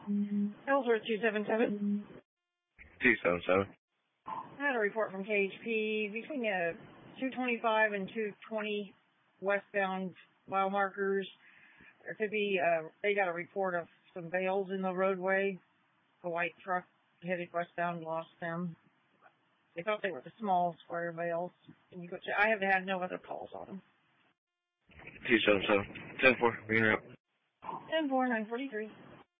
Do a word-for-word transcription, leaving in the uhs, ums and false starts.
Ellsworth two seven seven. two seven seven. I had a report from K H P between uh, two twenty-five and two twenty westbound mile markers. There could be, uh, they got a report of some bales in the roadway. A white truck headed westbound lost them. They thought they were the small square bales. Can you go check? I have had no other calls on them. two seven seven. ten four, being out. ten four, nine forty-three.